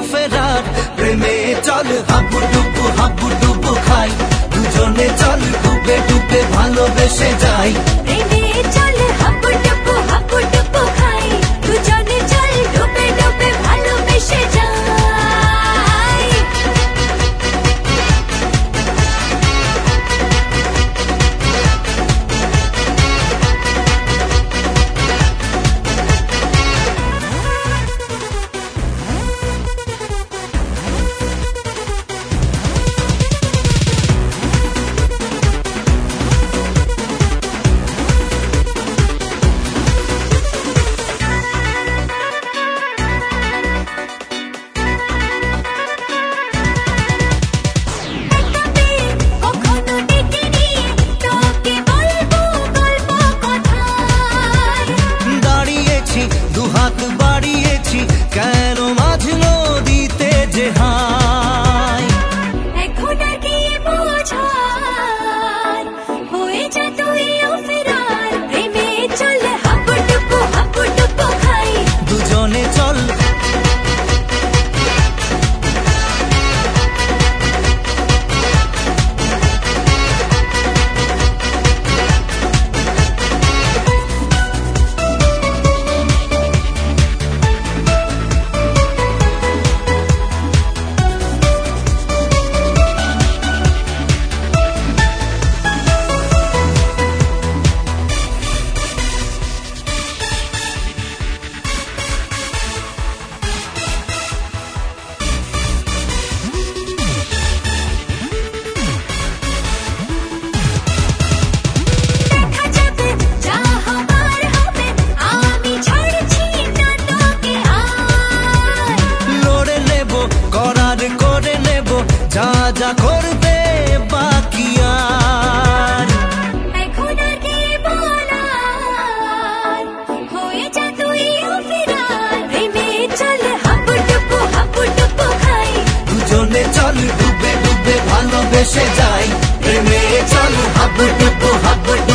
ফেরার প্রেমে চল হাবু ডুবু খাই দুজনে চল ডুবে ডুবে ভালোবেসে যাই প্রেমে চল হাবু ডুবু খাই দুজনে চল ডুবে ডুবে ভালোবেসে যাই দুহাত বাড়িয়েছি কেন মাঝ নদীতে যে হাই এখন আর কি বোঝার হয়ে যা তুইও ফেরার প্রেমে চল হাবু ডুবু খাই দুজনে চল যা যা করবে বাকি আর এখন আর কি বলার হয়ে যা তুইও ফেরার প্রেমে চল হাবু ডুবু খাই দুজনে চল ডুবে ডুবে ভালোবেসে যাই প্রেমে চল হাবু ডুবু